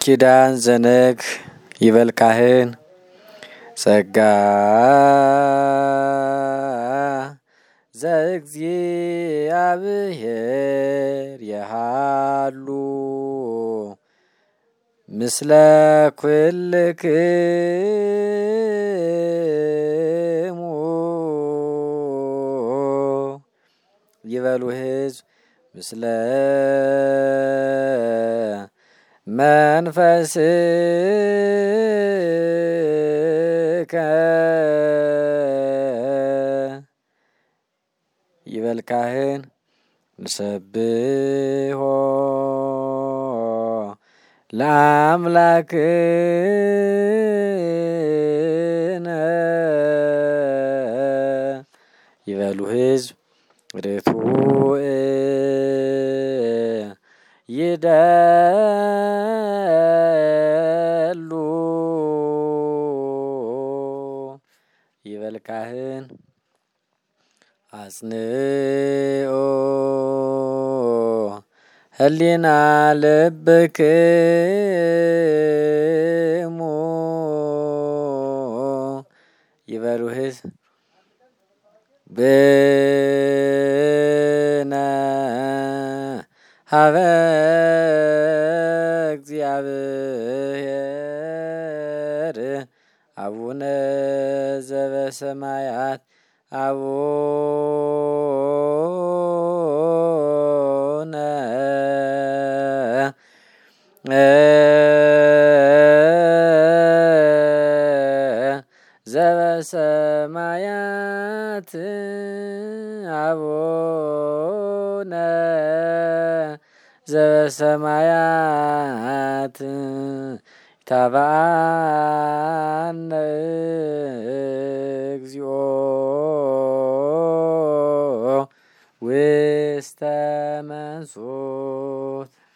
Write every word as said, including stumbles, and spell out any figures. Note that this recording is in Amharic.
ኪዳን ዘነግ ይበል ካህን ጸጋ ዘእግዚአብሔር የሃሉ ምስለ ኩልክሙ ይበሉ ሕዝብ ምስለ መንፈስከ ይበል ካህን ንሰብሖ ለአምላክነ ይበሉ ሕዝብ ርቱዕ ይደሉ ይበል ካህን አጽንኦ ህሊና ልብክሙ ይበሉ ሕዝብ ብነ ሀበ እግዚአብሔር አቡነ ዘበሰማያት አቡነ ዘበሰማያት አቡነ ዘበሰማያት ይትባአነ እግዚኦ ውስተ መንሱት